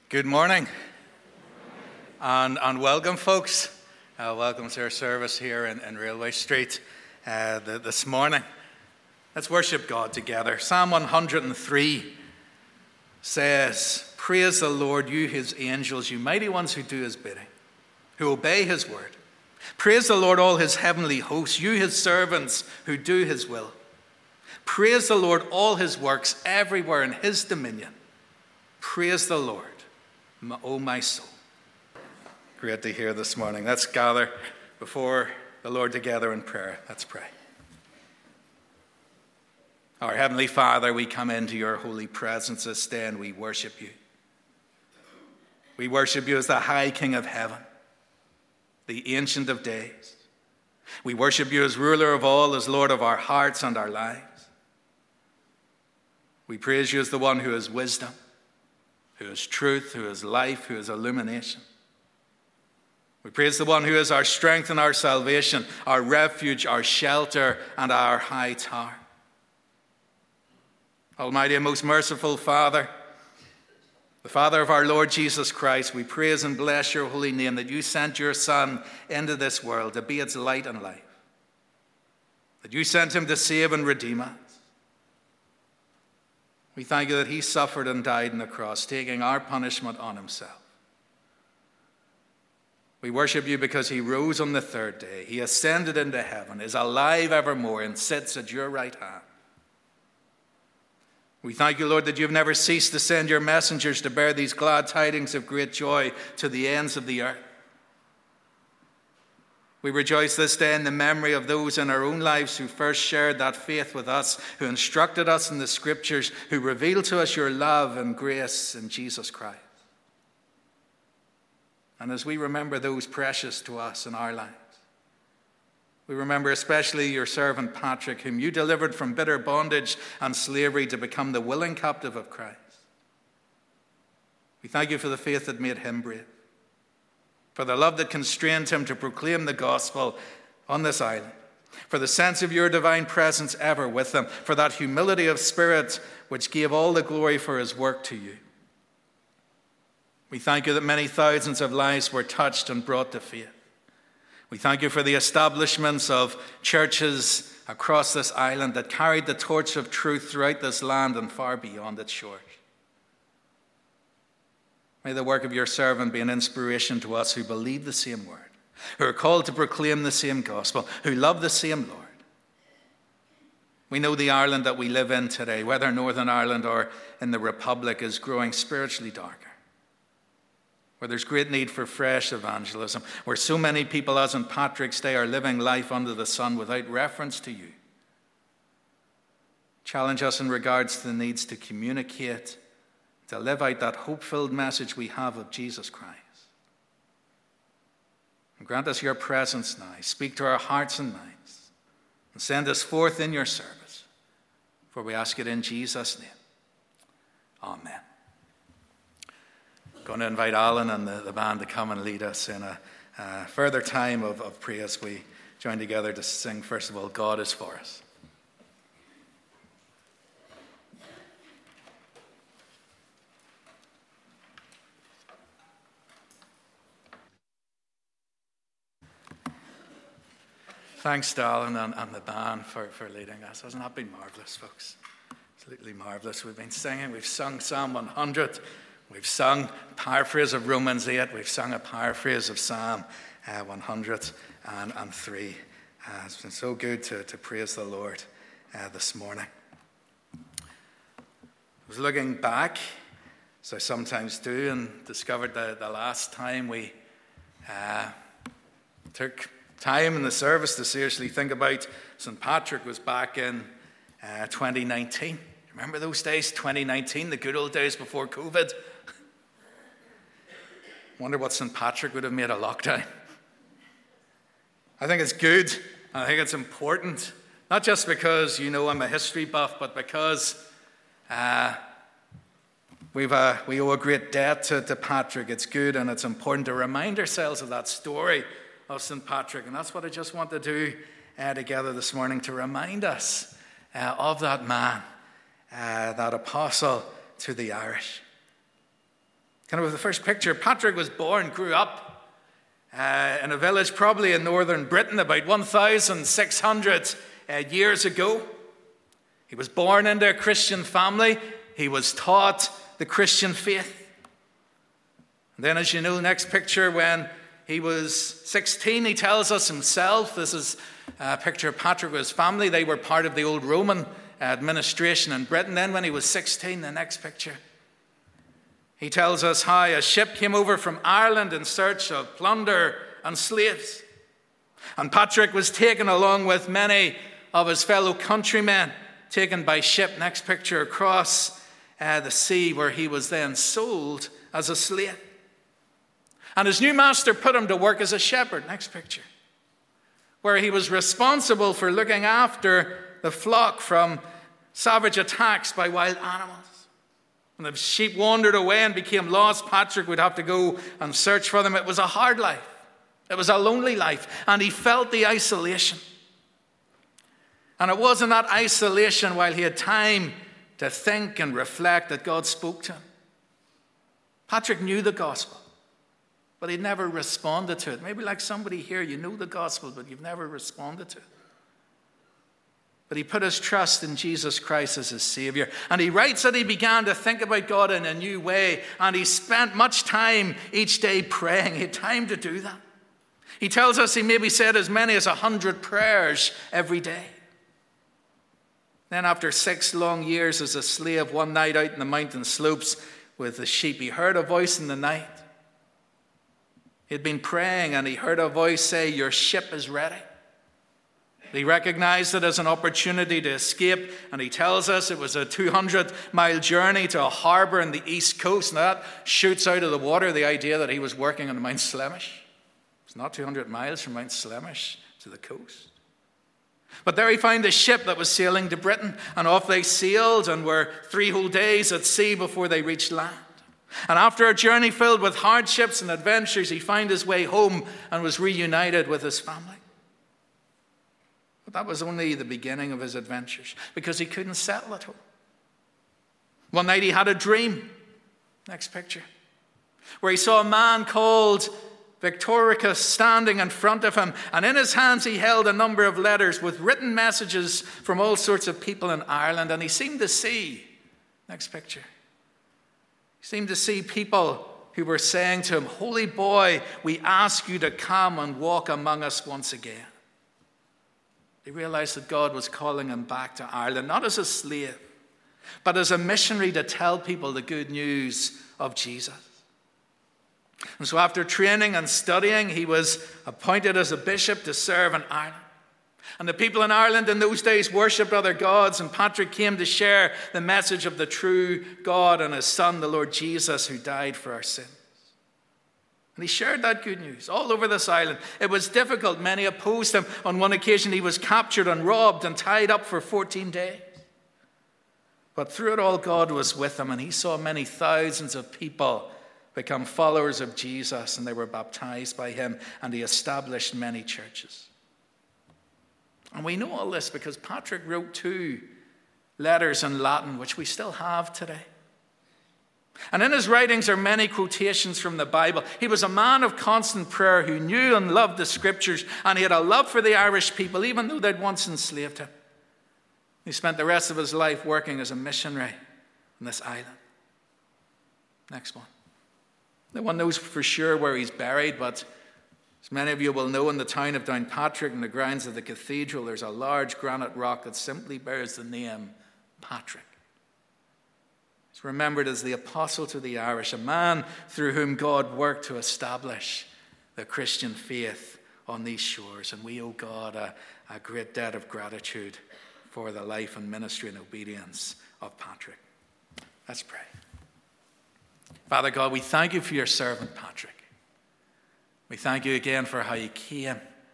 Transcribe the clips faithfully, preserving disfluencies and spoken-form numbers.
Good morning, and, and welcome, folks. Uh, welcome to our service here in, in Railway Street uh, the, this morning. Let's worship God together. Psalm one hundred three says, "Praise the Lord, you his angels, you mighty ones who do his bidding, who obey his word. Praise the Lord, all his heavenly hosts, you his servants who do his will. Praise the Lord, all his works everywhere in his dominion. Praise the Lord, O my soul." Great to hear this morning. Let's gather before the Lord together in prayer. Let's pray. Our Heavenly Father, we come into your holy presence this day and we worship you. We worship you as the High King of heaven, the Ancient of Days. We worship you as ruler of all, as Lord of our hearts and our lives. We praise you as the one who is wisdom, who is truth, who is life, who is illumination. We praise the one who is our strength and our salvation, our refuge, our shelter, and our high tower. Almighty and most merciful Father, the Father of our Lord Jesus Christ, we praise and bless your holy name that you sent your Son into this world to be its light and life, that you sent him to save and redeem us. We thank you that he suffered and died on the cross, taking our punishment on himself. We worship you because he rose on the third day. He ascended into heaven, is alive evermore, and sits at your right hand. We thank you, Lord, that you've never ceased to send your messengers to bear these glad tidings of great joy to the ends of the earth. We rejoice this day in the memory of those in our own lives who first shared that faith with us, who instructed us in the scriptures, who revealed to us your love and grace in Jesus Christ. And as we remember those precious to us in our lives, we remember especially your servant Patrick, whom you delivered from bitter bondage and slavery to become the willing captive of Christ. We thank you for the faith that made him brave, for the love that constrained him to proclaim the gospel on this island, for the sense of your divine presence ever with him, for that humility of spirit which gave all the glory for his work to you. We thank you that many thousands of lives were touched and brought to faith. We thank you for the establishments of churches across this island that carried the torch of truth throughout this land and far beyond its shores. May the work of your servant be an inspiration to us who believe the same word, who are called to proclaim the same gospel, who love the same Lord. We know the Ireland that we live in today, whether Northern Ireland or in the Republic, is growing spiritually darker, where there's great need for fresh evangelism, where so many people, as on Patrick's Day, are living life under the sun without reference to you. Challenge us in regards to the needs to communicate, to live out that hope-filled message we have of Jesus Christ. And grant us your presence now. Speak to our hearts and minds, and send us forth in your service. For we ask it in Jesus' name. Amen. I'm going to invite Alan and the, the band to come and lead us in a, a further time of, of praise. We join together to sing, first of all, God is for us. Thanks, Alan and, and the band for, for leading us. Hasn't that been marvellous, folks? Absolutely marvellous. We've been singing, we've sung Psalm one hundred, we've sung a paraphrase of Romans eight, we've sung a paraphrase of Psalm uh, one hundred three. Uh, it's been so good to, to praise the Lord uh, this morning. I was looking back, as I sometimes do, and discovered that the last time we uh, took time in the service to seriously think about Saint Patrick was back in uh, twenty nineteen. Remember those days, twenty nineteen, the good old days before COVID? Wonder what Saint Patrick would have made a lockdown. I think it's good. I think it's important. Not just because, you know, I'm a history buff, but because uh, we've a, we owe a great debt to, to Patrick. It's good and it's important to remind ourselves of that story of Saint Patrick. And that's what I just want to do uh, together this morning, to remind us uh, of that man, uh, that apostle to the Irish. Kind of the first picture, Patrick was born, grew up uh, in a village probably in northern Britain about one thousand six hundred uh, years ago. He was born into a Christian family. He was taught the Christian faith. And then, as you know, next picture, when he was sixteen, he tells us himself, this is a picture of Patrick with his family. They were part of the old Roman administration in Britain. Then when he was sixteen, the next picture, he tells us how a ship came over from Ireland in search of plunder and slaves. And Patrick was taken along with many of his fellow countrymen, taken by ship, next picture, across uh, the sea, where he was then sold as a slave. And his new master put him to work as a shepherd, next picture, where he was responsible for looking after the flock from savage attacks by wild animals. When the sheep wandered away and became lost, Patrick would have to go and search for them. It was a hard life. It was a lonely life. And he felt the isolation. And it was in that isolation, while he had time to think and reflect, that God spoke to him. Patrick knew the gospel, but he'd never responded to it. Maybe like somebody here, you know the gospel, but you've never responded to it. But he put his trust in Jesus Christ as his Savior. And he writes that he began to think about God in a new way. And he spent much time each day praying. He had time to do that. He tells us he maybe said as many as a hundred prayers every day. Then after six long years as a slave, one night out in the mountain slopes with the sheep, he heard a voice in the night. He had been praying and he heard a voice say, "Your ship is ready." He recognized it as an opportunity to escape, and he tells us it was a two hundred mile journey to a harbor in the east coast. And that shoots out of the water the idea that he was working on Mount Slemish. It's not two hundred miles from Mount Slemish to the coast. But there he found a ship that was sailing to Britain, and off they sailed and were three whole days at sea before they reached land. And after a journey filled with hardships and adventures, he found his way home and was reunited with his family. But that was only the beginning of his adventures, because he couldn't settle at home. One night he had a dream, next picture, where he saw a man called Victoricus standing in front of him, and in his hands he held a number of letters with written messages from all sorts of people in Ireland. And he seemed to see, next picture, he seemed to see people who were saying to him, "Holy boy, we ask you to come and walk among us once again." He realized that God was calling him back to Ireland, not as a slave, but as a missionary to tell people the good news of Jesus. And so after training and studying, he was appointed as a bishop to serve in Ireland. And the people in Ireland in those days worshipped other gods, and Patrick came to share the message of the true God and his Son, the Lord Jesus, who died for our sins. And he shared that good news all over this island. It was difficult. Many opposed him. On one occasion, he was captured and robbed and tied up for fourteen days. But through it all, God was with him, and he saw many thousands of people become followers of Jesus, and they were baptized by him, and he established many churches. And we know all this because Patrick wrote two letters in Latin, which we still have today. And in his writings are many quotations from the Bible. He was a man of constant prayer who knew and loved the scriptures, and he had a love for the Irish people, even though they'd once enslaved him. He spent the rest of his life working as a missionary on this island. Next one. No one knows for sure where he's buried, but as many of you will know, in the town of Downpatrick, in the grounds of the cathedral, there's a large granite rock that simply bears the name Patrick. He's remembered as the apostle to the Irish, a man through whom God worked to establish the Christian faith on these shores. And we owe God a, a great debt of gratitude for the life and ministry and obedience of Patrick. Let's pray. Father God, we thank you for your servant Patrick. We thank you again for how you came,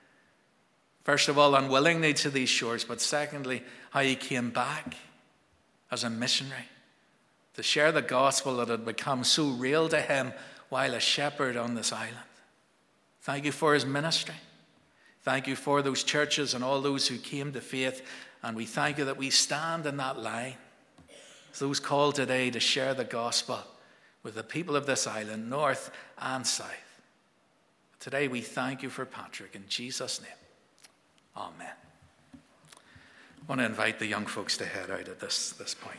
first of all, unwillingly to these shores, but secondly, how you came back as a missionary to share the gospel that had become so real to him while a shepherd on this island. Thank you for his ministry. Thank you for those churches and all those who came to faith, and we thank you that we stand in that line. Those called today to share the gospel with the people of this island, north and south. Today we thank you for Patrick in Jesus' name. Amen. I want to invite the young folks to head out at this, this point.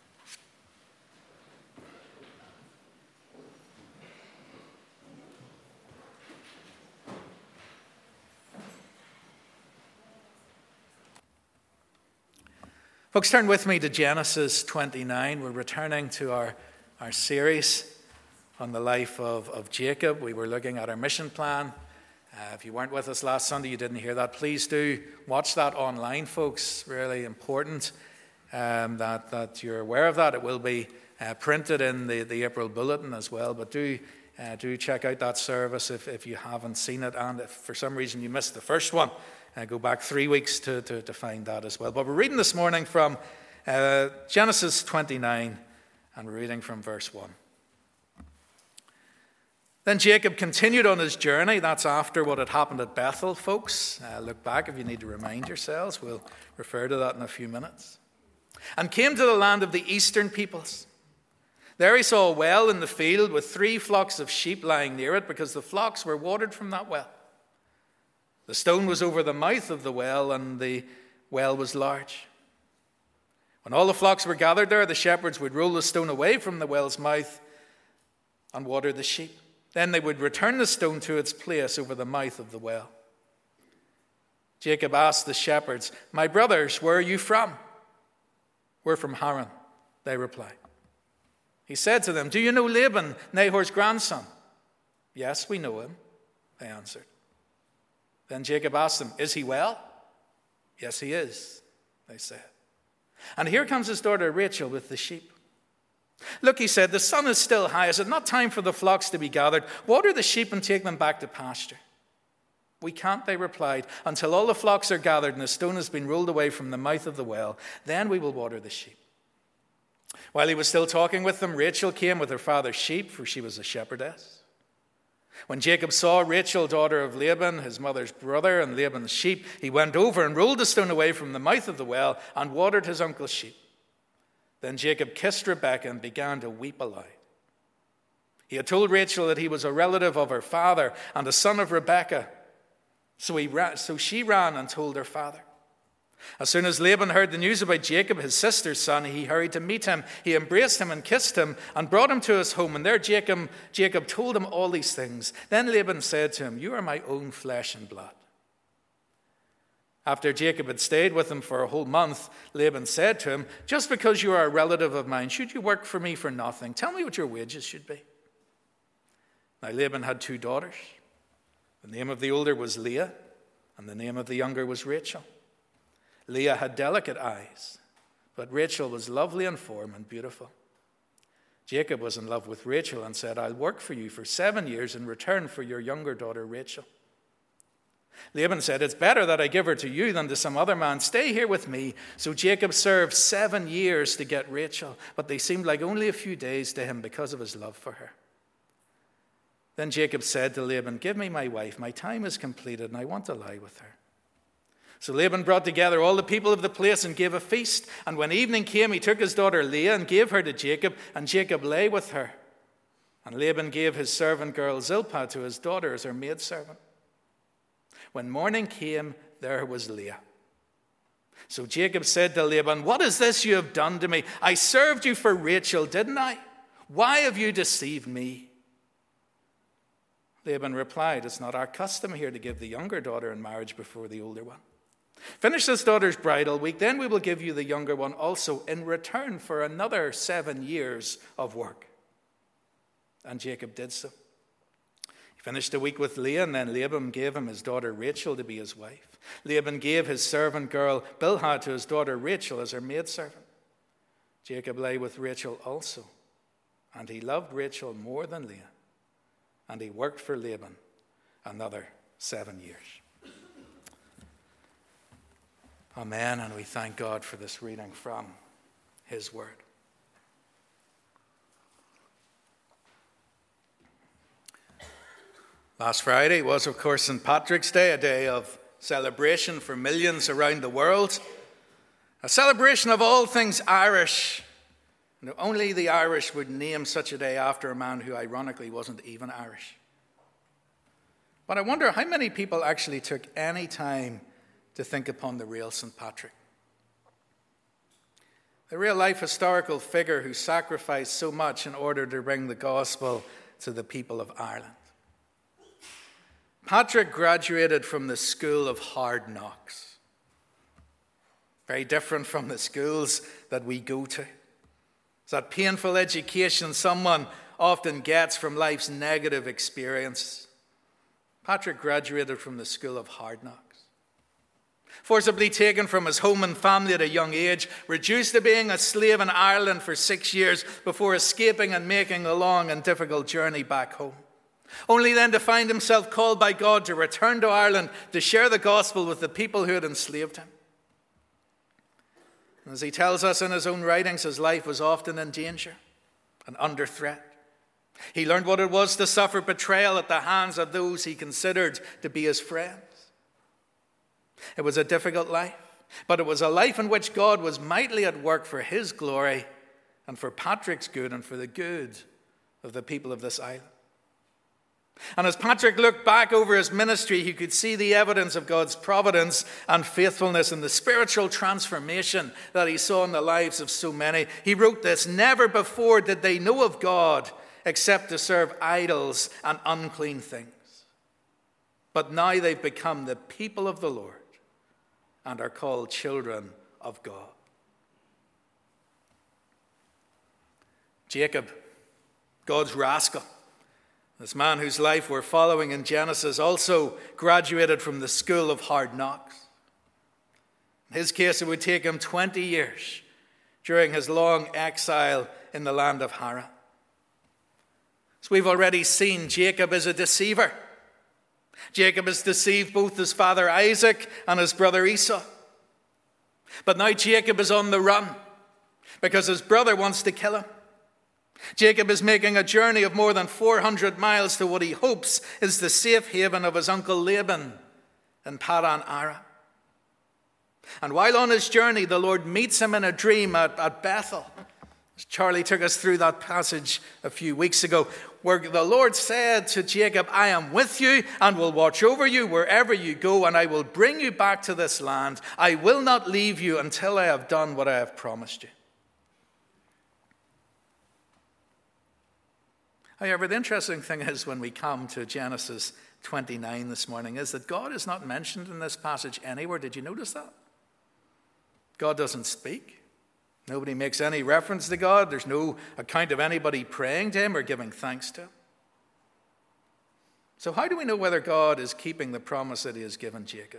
Folks, turn with me to Genesis twenty-nine. We're returning to our, our series on the life of, of Jacob. We were looking at our mission plan. Uh, if you weren't with us last Sunday, you didn't hear that, please do watch that online, folks. Really important um, that, that you're aware of that. It will be uh, printed in the, the April bulletin as well, but do uh, do check out that service if, if you haven't seen it, and if for some reason you missed the first one, Uh, go back three weeks to, to, to find that as well. But we're reading this morning from uh, Genesis twenty-nine, and we're reading from verse one. Then Jacob continued on his journey. That's after what had happened at Bethel, folks. Uh, look back if you need to remind yourselves. We'll refer to that in a few minutes. And came to the land of the eastern peoples. There he saw a well in the field with three flocks of sheep lying near it, because the flocks were watered from that well. The stone was over the mouth of the well, and the well was large. When all the flocks were gathered there, the shepherds would roll the stone away from the well's mouth and water the sheep. Then they would return the stone to its place over the mouth of the well. Jacob asked the shepherds, "My brothers, where are you from?" "We're from Haran," they replied. He said to them, "Do you know Laban, Nahor's grandson?" "Yes, we know him," they answered. Then Jacob asked them, "Is he well?" "Yes, he is," they said. "And here comes his daughter Rachel with the sheep." "Look," he said, "the sun is still high. Is it not time for the flocks to be gathered? Water the sheep and take them back to pasture." "We can't," they replied, "until all the flocks are gathered and the stone has been rolled away from the mouth of the well. Then we will water the sheep." While he was still talking with them, Rachel came with her father's sheep, for she was a shepherdess. When Jacob saw Rachel, daughter of Laban, his mother's brother, and Laban's sheep, he went over and rolled the stone away from the mouth of the well and watered his uncle's sheep. Then Jacob kissed Rebekah and began to weep aloud. He had told Rachel that he was a relative of her father and a son of Rebekah. So, he ran, so she ran and told her father. As soon as Laban heard the news about Jacob, his sister's son, he hurried to meet him. He embraced him and kissed him and brought him to his home. And there Jacob, Jacob told him all these things. Then Laban said to him, "You are my own flesh and blood." After Jacob had stayed with him for a whole month, Laban said to him, "Just because you are a relative of mine, should you work for me for nothing? Tell me what your wages should be." Now Laban had two daughters. The name of the older was Leah, and the name of the younger was Rachel. Leah had delicate eyes, but Rachel was lovely in form and beautiful. Jacob was in love with Rachel and said, "I'll work for you for seven years in return for your younger daughter Rachel." Laban said, "It's better that I give her to you than to some other man. Stay here with me." So Jacob served seven years to get Rachel, but they seemed like only a few days to him because of his love for her. Then Jacob said to Laban, "Give me my wife. My time is completed and I want to lie with her." So Laban brought together all the people of the place and gave a feast. And when evening came, he took his daughter Leah and gave her to Jacob, and Jacob lay with her. And Laban gave his servant girl Zilpah to his daughter as her maidservant. When morning came, there was Leah. So Jacob said to Laban, "What is this you have done to me? I served you for Rachel, didn't I? Why have you deceived me?" Laban replied, "It's not our custom here to give the younger daughter in marriage before the older one. Finish this daughter's bridal week, then we will give you the younger one also in return for another seven years of work." And Jacob did so. He finished a week with Leah, and then Laban gave him his daughter Rachel to be his wife. Laban gave his servant girl Bilhah to his daughter Rachel as her maidservant. Jacob lay with Rachel also, and he loved Rachel more than Leah, and he worked for Laban another seven years. Amen, and we thank God for this reading from his word. Last Friday was, of course, Saint Patrick's Day, a day of celebration for millions around the world. A celebration of all things Irish You know, only the Irish would name such a day after a man who ironically wasn't even Irish. But I wonder how many people actually took any time to think upon the real Saint Patrick. The real-life historical figure who sacrificed so much in order to bring the gospel to the people of Ireland. Patrick graduated from the school of hard knocks. Very different from the schools that we go to. It's that painful education someone often gets from life's negative experience. Patrick graduated from the school of hard knocks. Forcibly taken from his home and family at a young age, reduced to being a slave in Ireland for six years before escaping and making a long and difficult journey back home. Only then to find himself called by God to return to Ireland to share the gospel with the people who had enslaved him. As he tells us in his own writings, his life was often in danger and under threat. He learned what it was to suffer betrayal at the hands of those he considered to be his friends. It was a difficult life, but it was a life in which God was mightily at work for his glory and for Patrick's good and for the good of the people of this island. And as Patrick looked back over his ministry, he could see the evidence of God's providence and faithfulness and the spiritual transformation that he saw in the lives of so many. He wrote this: "Never before did they know of God except to serve idols and unclean things. But now they've become the people of the Lord and are called children of God." Jacob, God's rascal, this man whose life we're following in Genesis, also graduated from the school of hard knocks. In his case, it would take him twenty years during his long exile in the land of Haran. So we've already seen, Jacob is a deceiver. Jacob has deceived both his father Isaac and his brother Esau. But now Jacob is on the run because his brother wants to kill him. Jacob is making a journey of more than four hundred miles to what he hopes is the safe haven of his uncle Laban in Padan Aram. And while on his journey, the Lord meets him in a dream at, at Bethel. Charlie took us through that passage a few weeks ago, where the Lord said to Jacob, "I am with you and will watch over you wherever you go, and I will bring you back to this land. I will not leave you until I have done what I have promised you." However, the interesting thing is when we come to Genesis twenty-nine this morning is that God is not mentioned in this passage anywhere. Did you notice that? God doesn't speak. Nobody makes any reference to God. There's no account of anybody praying to him or giving thanks to him. So how do we know whether God is keeping the promise that he has given Jacob?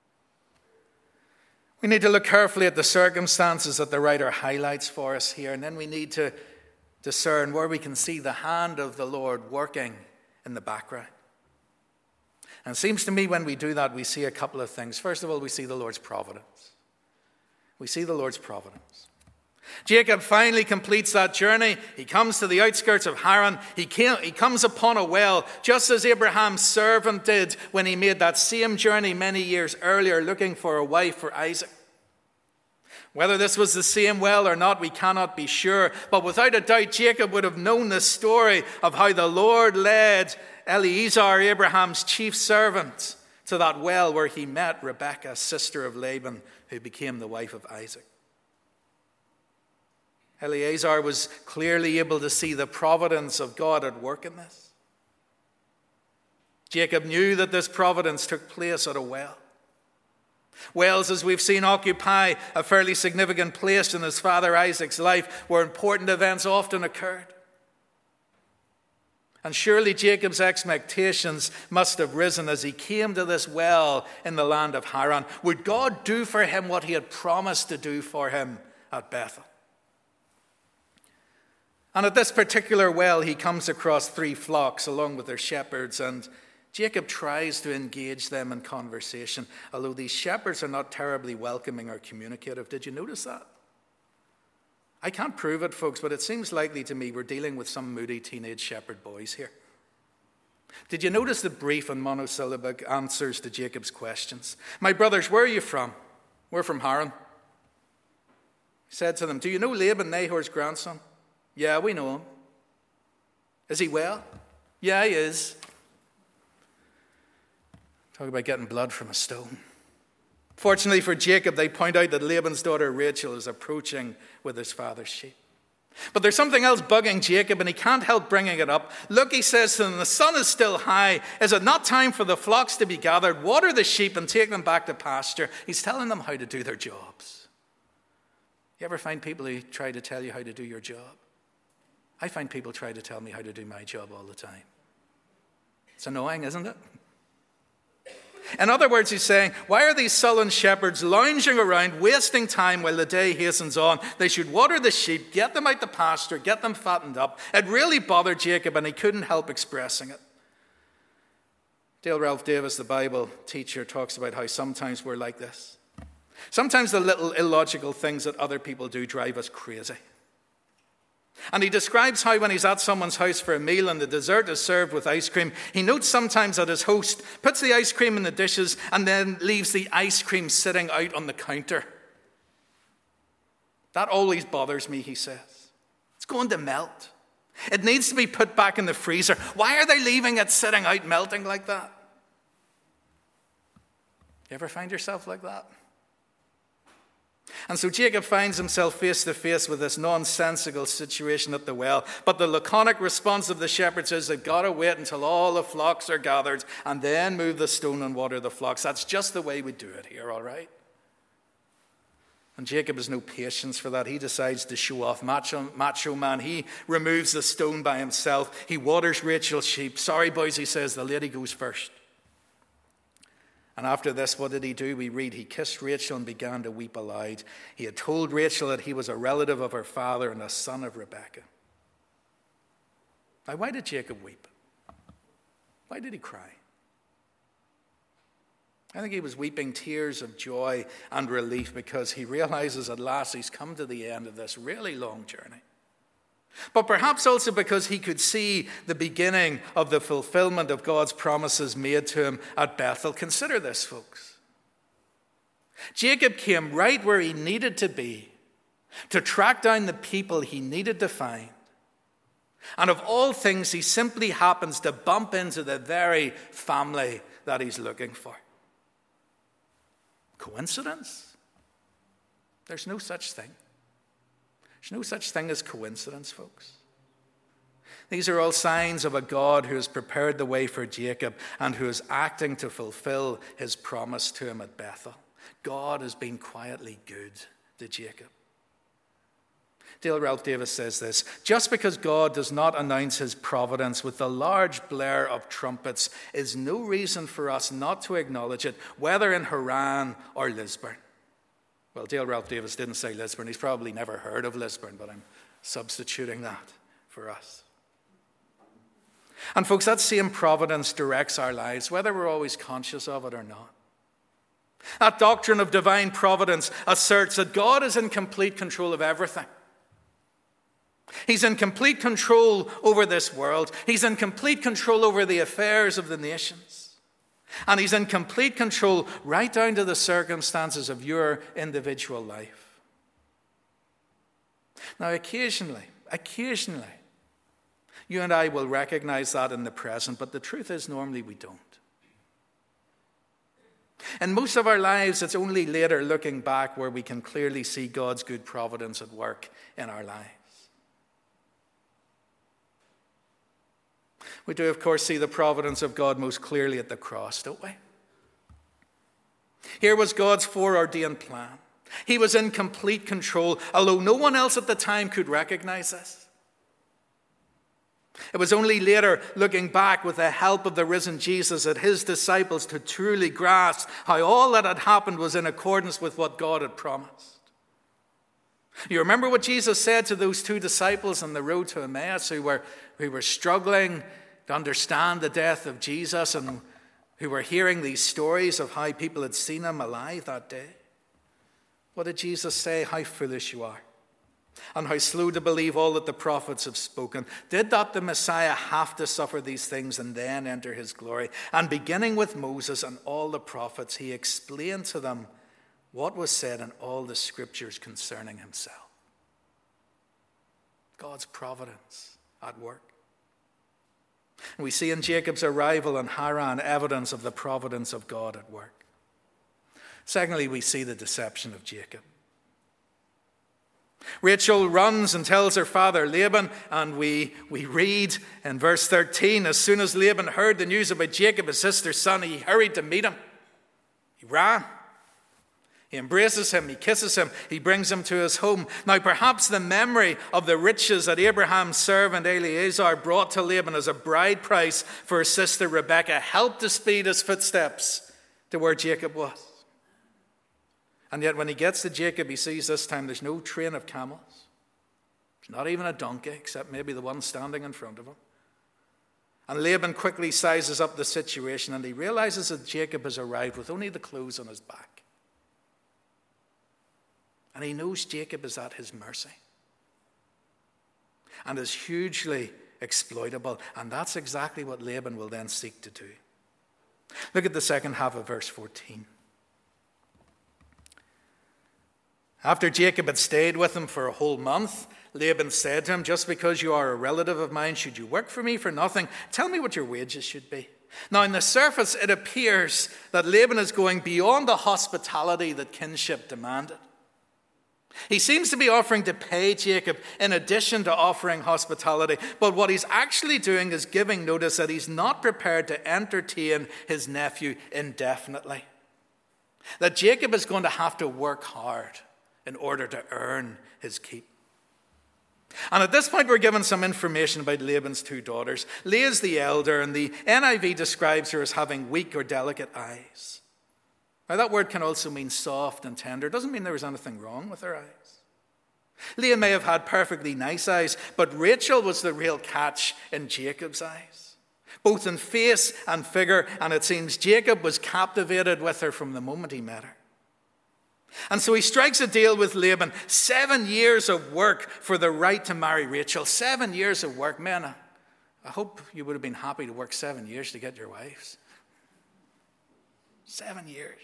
We need to look carefully at the circumstances that the writer highlights for us here, and then we need to discern where we can see the hand of the Lord working in the background. And it seems to me when we do that, we see a couple of things. First of all, we see the Lord's providence. We see the Lord's providence. Jacob finally completes that journey. He comes to the outskirts of Haran. He, came, he comes upon a well, just as Abraham's servant did when he made that same journey many years earlier, looking for a wife for Isaac. Whether this was the same well or not, we cannot be sure. But without a doubt, Jacob would have known the story of how the Lord led Eliezer, Abraham's chief servant, to that well where he met Rebekah, sister of Laban, who became the wife of Isaac. Eliezer was clearly able to see the providence of God at work in this. Jacob knew that this providence took place at a well. Wells, as we've seen, occupy a fairly significant place in his father Isaac's life, where important events often occurred. And surely Jacob's expectations must have risen as he came to this well in the land of Haran. Would God do for him what he had promised to do for him at Bethel? And at this particular well, he comes across three flocks along with their shepherds, and Jacob tries to engage them in conversation, although these shepherds are not terribly welcoming or communicative. Did you notice that? I can't prove it, folks, but it seems likely to me we're dealing with some moody teenage shepherd boys here. Did you notice the brief and monosyllabic answers to Jacob's questions? "My brothers, where are you from?" "We're from Haran." He said to them, "Do you know Laban, Nahor's grandson?" "Yeah, we know him." "Is he well?" "Yeah, he is." Talk about getting blood from a stone. Fortunately for Jacob, they point out that Laban's daughter Rachel is approaching with his father's sheep. But there's something else bugging Jacob, and he can't help bringing it up. "Look," he says to them, "the sun is still high. Is it not time for the flocks to be gathered? Water the sheep and take them back to pasture." He's telling them how to do their jobs. You ever find people who try to tell you how to do your job? I find people try to tell me how to do my job all the time. It's annoying, isn't it? In other words, he's saying, why are these sullen shepherds lounging around, wasting time while the day hastens on? They should water the sheep, get them out the pasture, get them fattened up. It really bothered Jacob, and he couldn't help expressing it. Dale Ralph Davis, the Bible teacher, talks about how sometimes we're like this. Sometimes the little illogical things that other people do drive us crazy. And he describes how when he's at someone's house for a meal and the dessert is served with ice cream, he notes sometimes that his host puts the ice cream in the dishes and then leaves the ice cream sitting out on the counter. That always bothers me, he says. It's going to melt. It needs to be put back in the freezer. Why are they leaving it sitting out melting like that? You ever find yourself like that? And so Jacob finds himself face to face with this nonsensical situation at the well. But the laconic response of the shepherds is they've got to wait until all the flocks are gathered and then move the stone and water the flocks. That's just the way we do it here, all right? And Jacob has no patience for that. He decides to show off. Macho, macho man. He removes the stone by himself. He waters Rachel's sheep. "Sorry, boys," he says, "the lady goes first." And after this, what did he do? We read, he kissed Rachel and began to weep aloud. He had told Rachel that he was a relative of her father and a son of Rebekah. Now, why did Jacob weep? Why did he cry? I think he was weeping tears of joy and relief because he realizes at last he's come to the end of this really long journey. But perhaps also because he could see the beginning of the fulfillment of God's promises made to him at Bethel. Consider this, folks. Jacob came right where he needed to be to track down the people he needed to find. And of all things, he simply happens to bump into the very family that he's looking for. Coincidence? There's no such thing. There's no such thing as coincidence, folks. These are all signs of a God who has prepared the way for Jacob and who is acting to fulfill his promise to him at Bethel. God has been quietly good to Jacob. Dale Ralph Davis says this: just because God does not announce his providence with the large blare of trumpets is no reason for us not to acknowledge it, whether in Haran or Lisburn. Well, Dale Ralph Davis didn't say Lisburn. He's probably never heard of Lisburn, but I'm substituting that for us. And folks, that same providence directs our lives, whether we're always conscious of it or not. That doctrine of divine providence asserts that God is in complete control of everything. He's in complete control over this world. He's in complete control over the affairs of the nations. And he's in complete control right down to the circumstances of your individual life. Now, occasionally, occasionally, you and I will recognize that in the present, but the truth is normally we don't. In most of our lives, it's only later looking back where we can clearly see God's good providence at work in our lives. We do, of course, see the providence of God most clearly at the cross, don't we? Here was God's foreordained plan. He was in complete control, although no one else at the time could recognize this. It was only later, looking back with the help of the risen Jesus, that his disciples could truly grasp how all that had happened was in accordance with what God had promised. You remember what Jesus said to those two disciples on the road to Emmaus who were, who were struggling to understand the death of Jesus and who were hearing these stories of how people had seen him alive that day? What did Jesus say? How foolish you are, and how slow to believe all that the prophets have spoken. Did not the Messiah have to suffer these things and then enter his glory? And beginning with Moses and all the prophets, he explained to them what was said in all the scriptures concerning himself. God's providence at work. We see in Jacob's arrival in Haran evidence of the providence of God at work. Secondly, we see the deception of Jacob. Rachel runs and tells her father Laban, and we, we read in verse thirteen, as soon as Laban heard the news about Jacob, his sister's son, he hurried to meet him. He ran. He embraces him, he kisses him, he brings him to his home. Now perhaps the memory of the riches that Abraham's servant Eliezer brought to Laban as a bride price for his sister Rebekah helped to speed his footsteps to where Jacob was. And yet when he gets to Jacob, he sees this time there's no train of camels. There's not even a donkey, except maybe the one standing in front of him. And Laban quickly sizes up the situation, and he realizes that Jacob has arrived with only the clothes on his back. And he knows Jacob is at his mercy and is hugely exploitable. And that's exactly what Laban will then seek to do. Look at the second half of verse fourteen. After Jacob had stayed with him for a whole month, Laban said to him, just because you are a relative of mine, should you work for me for nothing? Tell me what your wages should be. Now, on the surface, it appears that Laban is going beyond the hospitality that kinship demanded. He seems to be offering to pay Jacob in addition to offering hospitality. But what he's actually doing is giving notice that he's not prepared to entertain his nephew indefinitely. That Jacob is going to have to work hard in order to earn his keep. And at this point, we're given some information about Laban's two daughters. Leah's the elder, and the N I V describes her as having weak or delicate eyes. Now, that word can also mean soft and tender. It doesn't mean there was anything wrong with her eyes. Leah may have had perfectly nice eyes, but Rachel was the real catch in Jacob's eyes, both in face and figure, and it seems Jacob was captivated with her from the moment he met her. And so he strikes a deal with Laban, seven years of work for the right to marry Rachel. Seven years of work. Man, I hope you would have been happy to work seven years to get your wives. Seven years.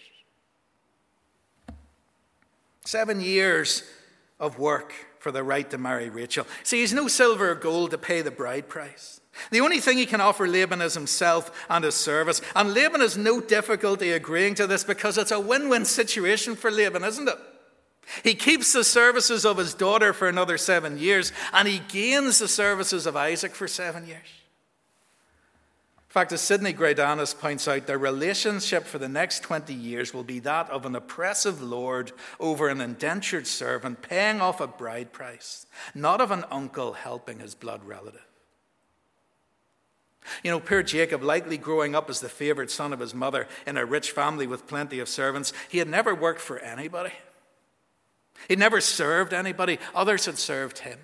Seven years of work for the right to marry Rachel. See, he's no silver or gold to pay the bride price. The only thing he can offer Laban is himself and his service. And Laban has no difficulty agreeing to this because it's a win-win situation for Laban, isn't it? He keeps the services of his daughter for another seven years, and he gains the services of Isaac for seven years. In fact, as Sidney Greidanis points out, their relationship for the next twenty years will be that of an oppressive lord over an indentured servant paying off a bride price, not of an uncle helping his blood relative. You know, poor Jacob, likely growing up as the favored son of his mother in a rich family with plenty of servants, he had never worked for anybody. He'd never served anybody. Others had served him.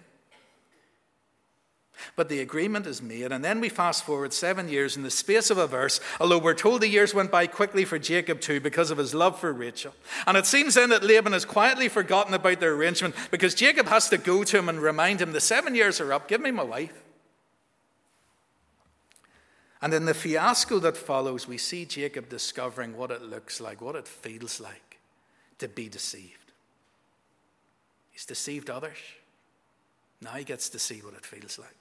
But the agreement is made, and then we fast forward seven years in the space of a verse, although we're told the years went by quickly for Jacob too because of his love for Rachel. And it seems then that Laban has quietly forgotten about their arrangement because Jacob has to go to him and remind him, the seven years are up, give me my wife. And in the fiasco that follows, we see Jacob discovering what it looks like, what it feels like to be deceived. He's deceived others. Now he gets to see what it feels like.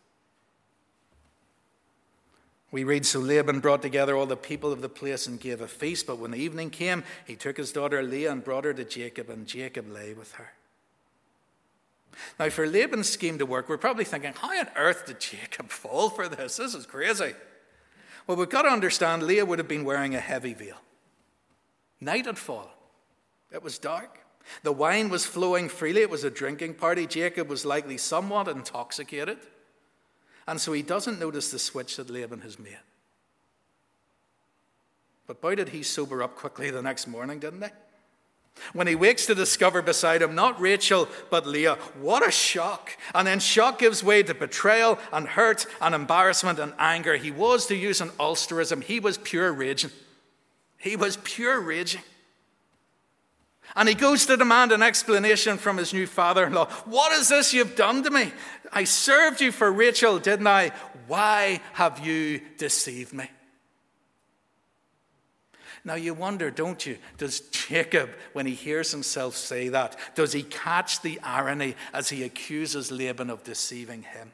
We read, so Laban brought together all the people of the place and gave a feast. But when the evening came, he took his daughter Leah and brought her to Jacob, and Jacob lay with her. Now, for Laban's scheme to work, we're probably thinking, how on earth did Jacob fall for this? This is crazy. Well, we've got to understand, Leah would have been wearing a heavy veil. Night had fallen. It was dark. The wine was flowing freely. It was a drinking party. Jacob was likely somewhat intoxicated. And so he doesn't notice the switch that Laban has made. But boy, did he sober up quickly the next morning, didn't he? When he wakes to discover beside him not Rachel but Leah, what a shock. And then shock gives way to betrayal and hurt and embarrassment and anger. He was, to use an Ulsterism, he was pure raging. He was pure raging. And he goes to demand an explanation from his new father-in-law. What is this you've done to me? I served you for Rachel, didn't I? Why have you deceived me? Now you wonder, don't you, does Jacob, when he hears himself say that, does he catch the irony as he accuses Laban of deceiving him?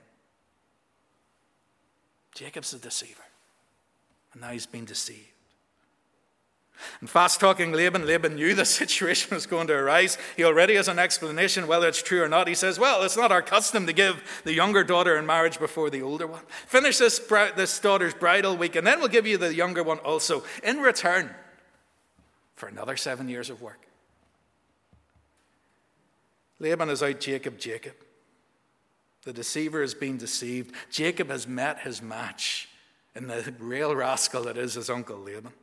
Jacob's a deceiver, and now he's been deceived. And fast-talking Laban, Laban knew the situation was going to arise. He already has an explanation, whether it's true or not. He says, well, it's not our custom to give the younger daughter in marriage before the older one. Finish this, this daughter's bridal week, and then we'll give you the younger one also, in return for another seven years of work. Laban is out Jacob, Jacob. The deceiver has been deceived. Jacob has met his match in the real rascal that is his uncle Laban.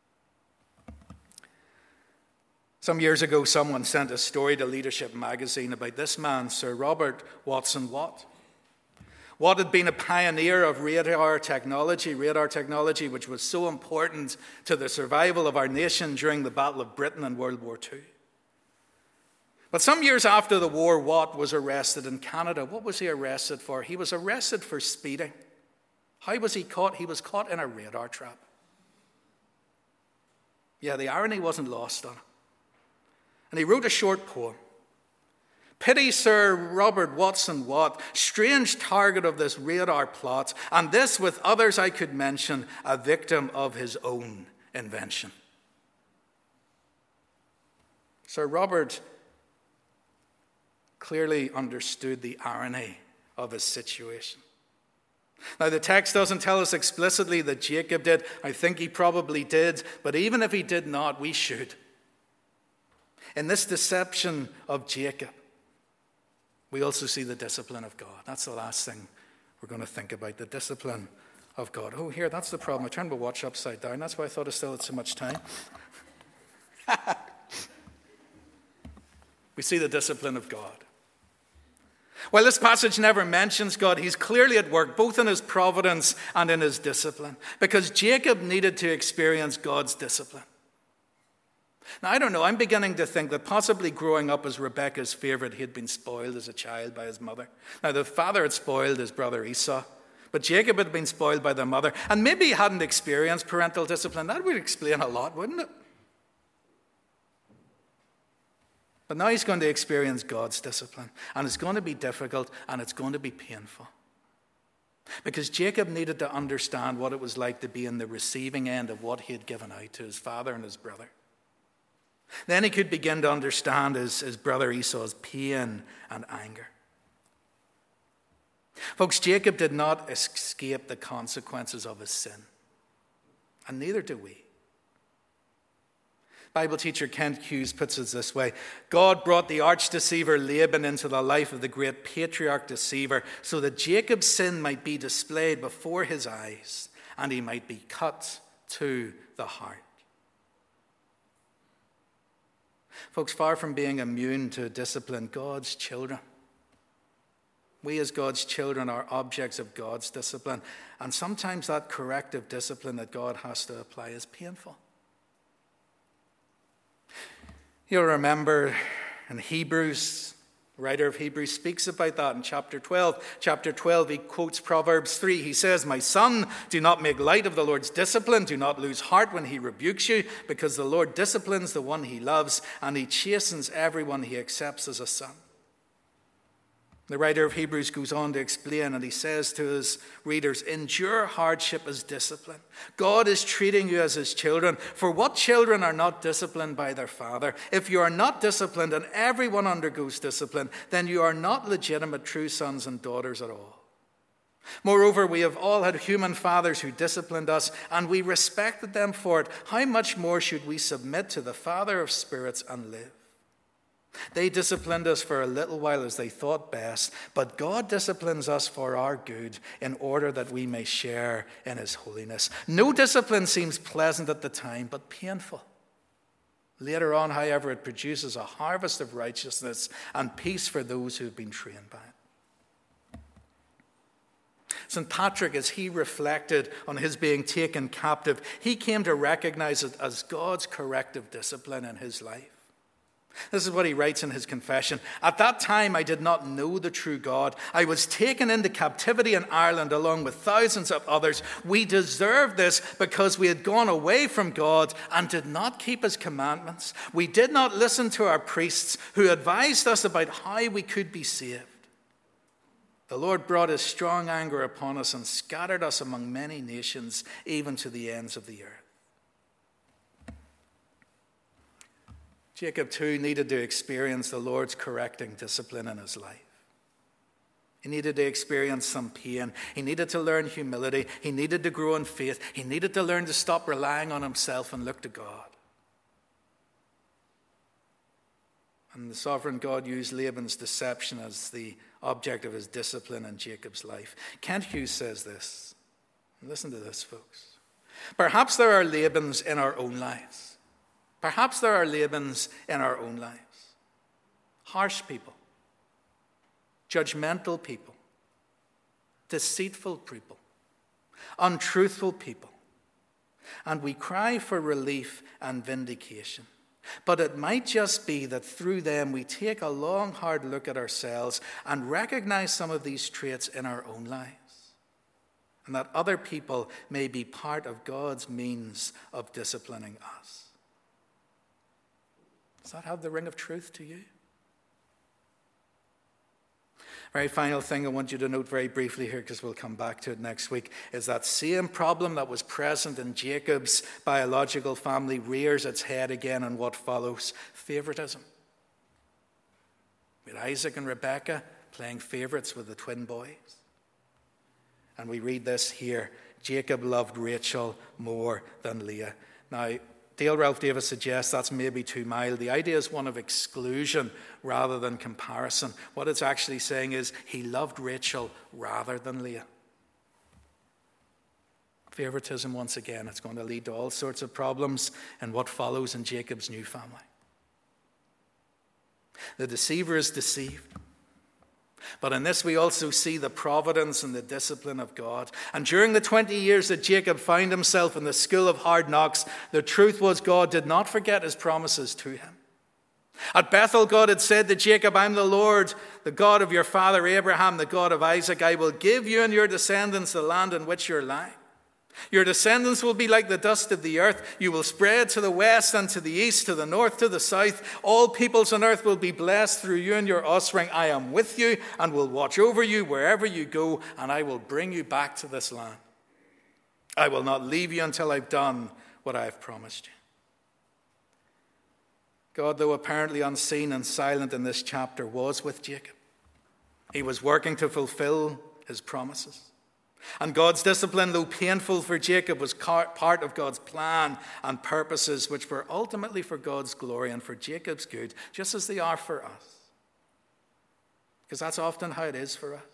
Some years ago, someone sent a story to Leadership magazine about this man, Sir Robert Watson Watt. Watt had been a pioneer of radar technology, radar technology which was so important to the survival of our nation during the Battle of Britain in World War Two. But some years after the war, Watt was arrested in Canada. What was he arrested for? He was arrested for speeding. How was he caught? He was caught in a radar trap. Yeah, the irony wasn't lost on him. And he wrote a short poem. Pity Sir Robert Watson Watt, strange target of this radar plot, and this with others I could mention, a victim of his own invention. Sir Robert clearly understood the irony of his situation. Now, the text doesn't tell us explicitly that Jacob did. I think he probably did, but even if he did not, we should. In this deception of Jacob, we also see the discipline of God. That's the last thing we're going to think about, the discipline of God. Oh, here, that's the problem. I turned my watch upside down. That's why I thought I still had so much time. We see the discipline of God. While this passage never mentions God, he's clearly at work, both in his providence and in his discipline, because Jacob needed to experience God's discipline. Now, I don't know, I'm beginning to think that possibly growing up as Rebekah's favorite, he had been spoiled as a child by his mother. Now, the father had spoiled his brother Esau, but Jacob had been spoiled by the mother, and maybe he hadn't experienced parental discipline. That would explain a lot, wouldn't it? But now he's going to experience God's discipline, and it's going to be difficult, and it's going to be painful. Because Jacob needed to understand what it was like to be in the receiving end of what he had given out to his father and his brother. Then he could begin to understand his, his brother Esau's pain and anger. Folks, Jacob did not escape the consequences of his sin, and neither do we. Bible teacher Kent Hughes puts it this way: God brought the arch-deceiver Laban into the life of the great patriarch deceiver so that Jacob's sin might be displayed before his eyes and he might be cut to the heart. Folks, far from being immune to discipline, God's children, we as God's children are objects of God's discipline, and sometimes that corrective discipline that God has to apply is painful. You'll remember in Hebrews, the writer of Hebrews speaks about that in chapter twelve. Chapter twelve, he quotes Proverbs three. He says, "My son, do not make light of the Lord's discipline. Do not lose heart when he rebukes you, because the Lord disciplines the one he loves, and he chastens everyone he accepts as a son." The writer of Hebrews goes on to explain, and he says to his readers, endure hardship as discipline. God is treating you as his children. For what children are not disciplined by their father? If you are not disciplined, and everyone undergoes discipline, then you are not legitimate true sons and daughters at all. Moreover, we have all had human fathers who disciplined us, and we respected them for it. How much more should we submit to the Father of spirits and live? They disciplined us for a little while as they thought best, but God disciplines us for our good in order that we may share in his holiness. No discipline seems pleasant at the time, but painful. Later on, however, it produces a harvest of righteousness and peace for those who have been trained by it. Saint Patrick, as he reflected on his being taken captive, he came to recognize it as God's corrective discipline in his life. This is what he writes in his confession. At that time, I did not know the true God. I was taken into captivity in Ireland along with thousands of others. We deserved this because we had gone away from God and did not keep his commandments. We did not listen to our priests who advised us about how we could be saved. The Lord brought his strong anger upon us and scattered us among many nations, even to the ends of the earth. Jacob, too, needed to experience the Lord's correcting discipline in his life. He needed to experience some pain. He needed to learn humility. He needed to grow in faith. He needed to learn to stop relying on himself and look to God. And the sovereign God used Laban's deception as the object of his discipline in Jacob's life. Kent Hughes says this. Listen to this, folks. Perhaps there are Labans in our own lives. Perhaps there are Labans in our own lives. Harsh people, judgmental people, deceitful people, untruthful people. And we cry for relief and vindication. But it might just be that through them we take a long, hard look at ourselves and recognize some of these traits in our own lives. And that other people may be part of God's means of disciplining us. Does that have the ring of truth to you? Very final thing I want you to note very briefly here, because we'll come back to it next week, is that same problem that was present in Jacob's biological family rears its head again in what follows: favoritism. With Isaac and Rebekah playing favorites with the twin boys. And we read this here: Jacob loved Rachel more than Leah. Now, Dale Ralph Davis suggests that's maybe too mild. The idea is one of exclusion rather than comparison. What it's actually saying is he loved Rachel rather than Leah. Favoritism, once again, it's going to lead to all sorts of problems in what follows in Jacob's new family. The deceiver is deceived. But in this we also see the providence and the discipline of God. And during the twenty years that Jacob found himself in the school of hard knocks, the truth was God did not forget his promises to him. At Bethel, God had said to Jacob, I'm the Lord, the God of your father Abraham, the God of Isaac. I will give you and your descendants the land in which you're lying. Your descendants will be like the dust of the earth. You will spread to the west and to the east, to the north, to the south. All peoples on earth will be blessed through you and your offspring. I am with you and will watch over you wherever you go, and I will bring you back to this land. I will not leave you until I've done what I have promised you. God, though apparently unseen and silent in this chapter, was with Jacob. He was working to fulfill his promises. And God's discipline, though painful for Jacob, was part of God's plan and purposes, which were ultimately for God's glory and for Jacob's good, just as they are for us. Because that's often how it is for us.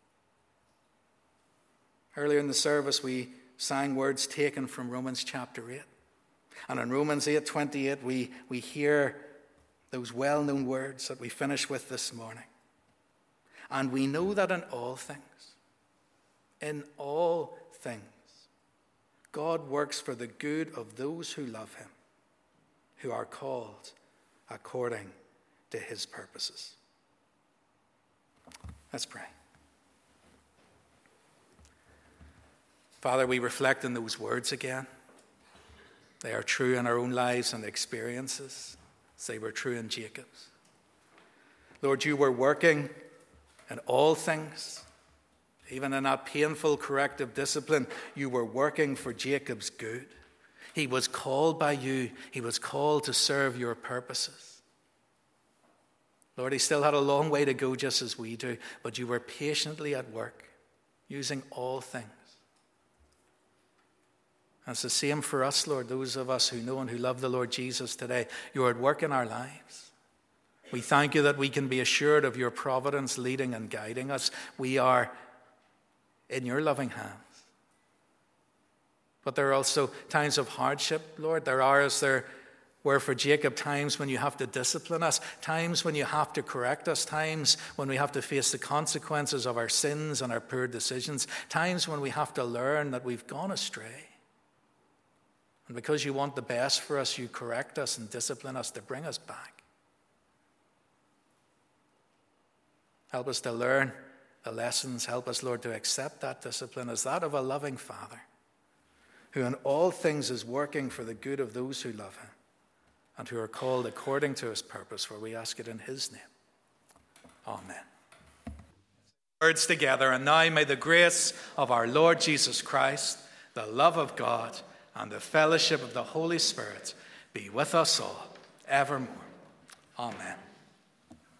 Earlier in the service, we sang words taken from Romans chapter eight. And in Romans eight twenty-eight, we, we hear those well-known words that we finish with this morning. And we know that in all things, in all things, God works for the good of those who love him, who are called according to his purposes. Let's pray. Father, we reflect on those words again. They are true in our own lives and experiences, as they were true in Jacob's. Lord, you were working in all things. Even in that painful corrective discipline, you were working for Jacob's good. He was called by you. He was called to serve your purposes. Lord, he still had a long way to go, just as we do, but you were patiently at work, using all things. And it's the same for us, Lord, those of us who know and who love the Lord Jesus today. You are at work in our lives. We thank you that we can be assured of your providence leading and guiding us. We are in your loving hands. But there are also times of hardship, Lord. There are, as there were for Jacob, times when you have to discipline us, times when you have to correct us, times when we have to face the consequences of our sins and our poor decisions, times when we have to learn that we've gone astray. And because you want the best for us, you correct us and discipline us to bring us back. Help us to learn the lessons. Help us, Lord, to accept that discipline as that of a loving Father, who in all things is working for the good of those who love him and who are called according to his purpose, for we ask it in his name. Amen. Words together, and now may the grace of our Lord Jesus Christ, the love of God, and the fellowship of the Holy Spirit be with us all evermore. Amen.